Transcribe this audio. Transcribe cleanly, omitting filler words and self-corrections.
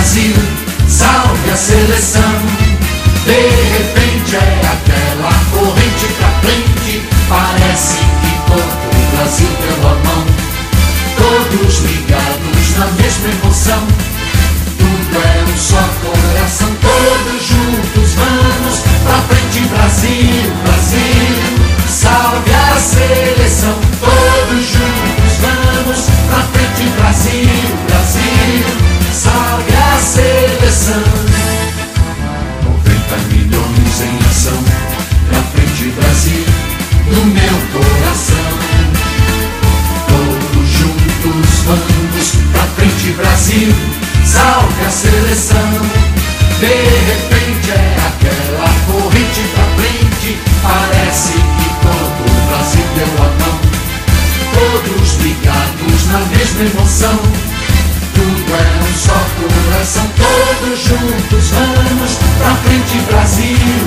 Brasil, salve a seleção. De repente é aquela corrente pra frente, parece que todo o Brasil deu a mão. Todos ligados na mesma emoção, tudo é um só coração. Todos juntos vamos pra frente, Brasil, Brasil, salve a seleção. Todos juntos vamos pra frente, Brasil, Brasil, salve a seleção. 90 milhões em ação, pra frente, Brasil, no meu coração. Todos juntos vamos pra frente, Brasil, salve a seleção. De repente é aquela corrente pra frente, parece que todo o Brasil deu a mão. Todos ligados na mesma emoção, tudo é um só coração. Todos juntos vamos pra frente, Brasil,